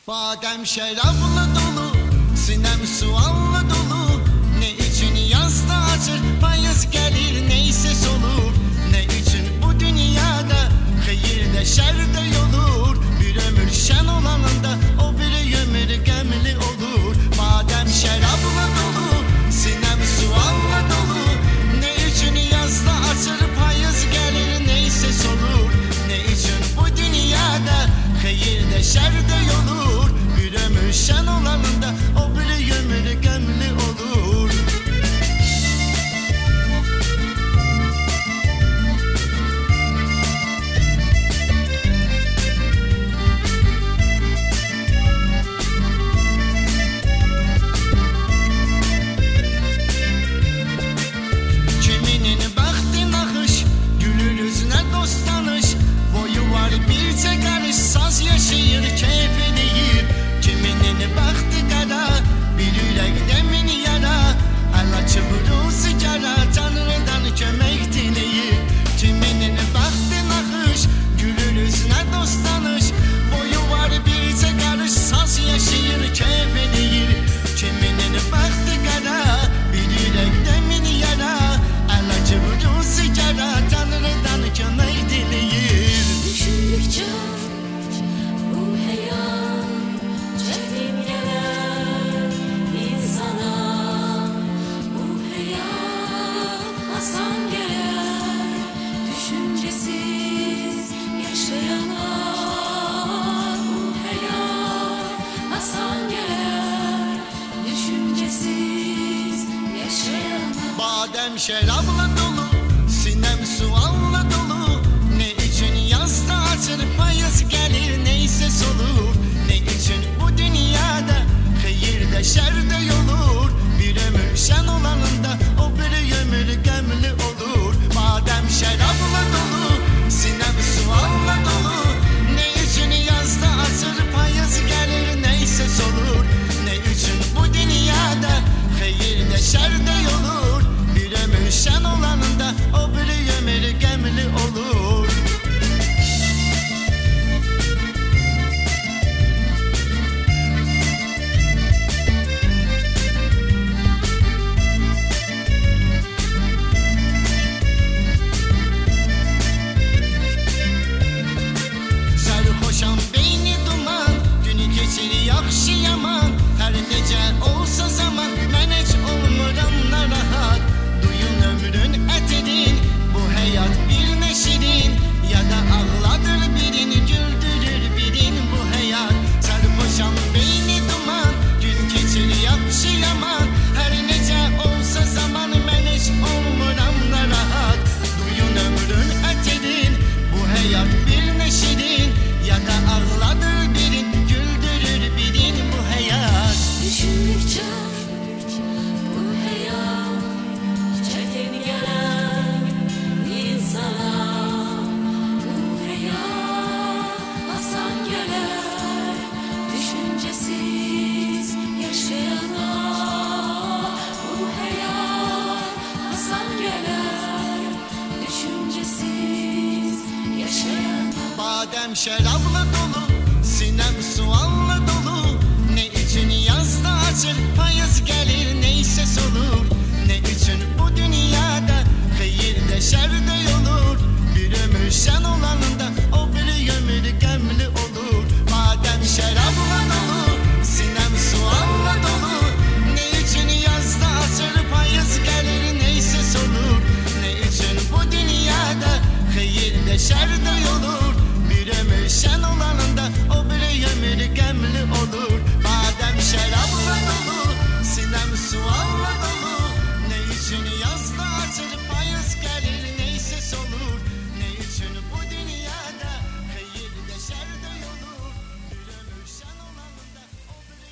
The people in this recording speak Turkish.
Badem şərabla dolu, sinem sualla dolu. Ne için yazda açır, payız gelir, neyse olur. Ne için bu dünyada, hayırda şerde olur. Bir ömür şen olanında, o bir ömür gemli olur. Badem şərabla dolu, sinem sualla dolu. Ne için yazda açır, payız gelir, neyse olur. Ne için bu dünyada, hayırda şerde olur. Bir ömür şen olanında, o bir ömür gemli olur. Kiminin bahtı nakış, gülür yüzüne dost tanış. Boyu var birce karış, saz yaşayır, keyfi değil. Kiminin bahtı kara, bir yürekte min yara. El açıp sigara, Tanrı'dan kömek dileyir. Kiminin bahtı nakış, gülür yüzüne dost tanış. Boyu var birce karış, saz yaşayır, keyfi değil. Kiminin bahtı kara, bir yürekte min yara. El açıp sigara, Tanrı'dan kömek dileyir. Düşündükçe bu hayat çetin gelir insana. Bu hayat asan gelir düşüncesiz yaşayana. Bu hayat asan gelir düşüncesiz yaşayana. Badem şərabla dolu, sinem sualla dolu. Ne için yazda açır, payız gelir, neyse olur. Ne için bu dünyada, hayırda şerde olur. Bir ömür şen olanında, o bir ömür gemli olur. Badem şərabla dolu, sinem sualla dolu. Ne için yazda açır, payız gelir, neyse olur. Ne için bu dünyada, hayırda şerde olur. Bir ömür şen olanında, o bir ömür gemli olur. Sarhoşam beyni duman, günü geçir yaxşı yaman. Her nece olsa zaman, mən heç olmuram narahat. Duyun ömrün ətidin, bu həyat bir neşirin. Ya da ağladır birini, güldürür birin bu həyat. Sarhoşam beyni duman, gün geçir yaxşı yaman. Her nece olsa zaman, mən heç olmuram narahat. Duyun ömrün ətidin, bu həyat bir neşirin. Ya da ağladır birin, güldürür birin bu hayat. Düşündükçe bu hayat çetin gelir insana. Bu hayat asan gelir düşüncesiz yaşayana. Bu hayat asan gelir düşüncesiz yaşayana. Badem şərabla dolu, sinem sualla dolu. Ne için yazda açır, payız gelir, neyse olur. Ne için bu dünyada, hayırda şerde olur. Bir ömür şen olanında, o bir ömür gemli olur. Badem şərabla dolu, sinem sualla dolu. Ne için yazda açır, payız gelir, neyse olur. Ne için bu dünyada, hayırda şerde olur.